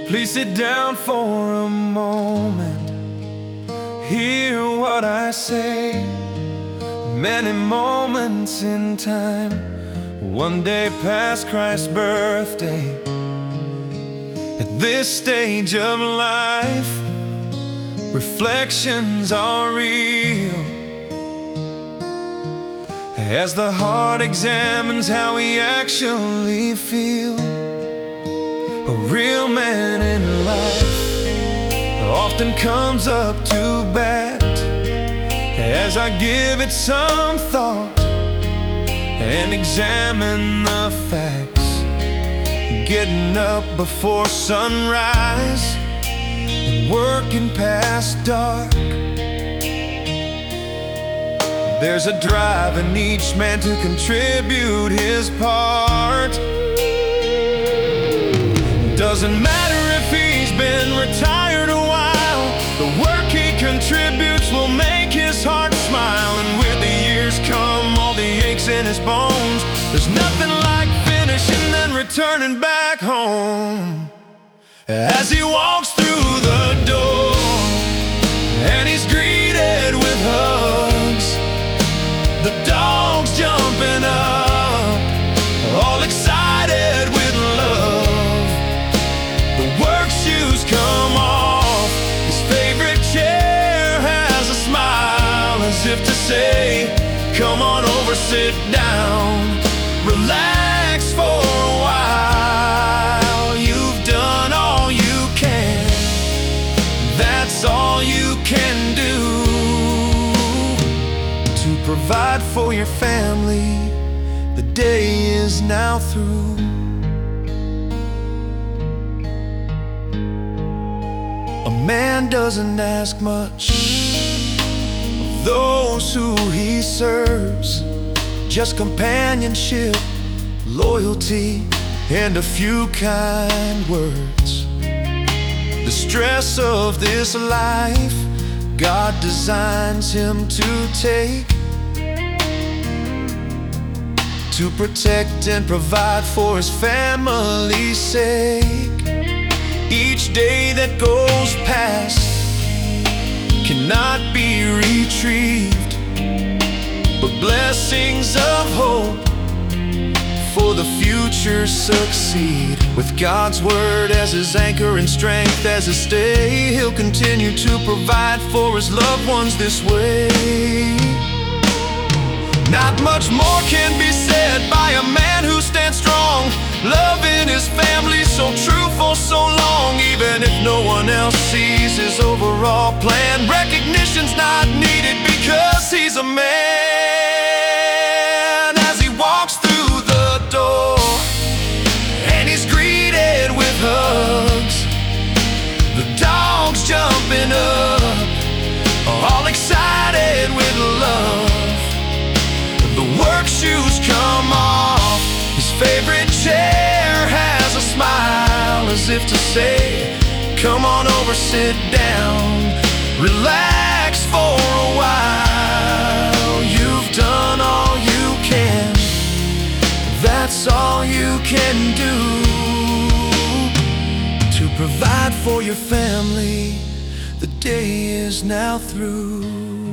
Please sit down for a moment. Hear what I say. Many moments in time, one day past Christ's birthday. At this stage of life, reflections are real. As the heart examines how we actually feel, a real man in life often comes up to bat. As I give it some thought and examine the facts, getting up before sunrise and working past dark, there's a drive in each man to contribute his part. Doesn't matter if he's been retired a while, the work he contributes will make his heart smile. And with the years come all the aches in his bones. There's nothing like finishing then returning back home. As he walks through the door and he's greeted with hugs, the dogs jumping up, all excited with love. The work shoes come off, his favorite chair has a smile, as if to say, come on over, sit down, relax for a while. You've done all you can, that's all you can do to provide for your family. The day is now through. A man doesn't ask much of those who he serves, just companionship, loyalty, and a few kind words. The stress of this life, God designs him to take, to protect and provide for his family's sake. Each day that goes past cannot be retrieved, but blessings of hope for the future succeed. With God's word as his anchor and strength as his stay, he'll continue to provide for his loved ones this way. Not much more can be said by a man who stands strong, loving his family so true for so long. Even if no one else sees his overall plan, recognition's not needed because he's a man. As he walks through the door and he's greeted with hugs, the dogs jumping up, all excited with love. The work shoes come off, his favorite chair has a smile, as if to say, come on over, sit down, relax for a while. You've done all you can, that's all you can do to provide for your family. The day is now through.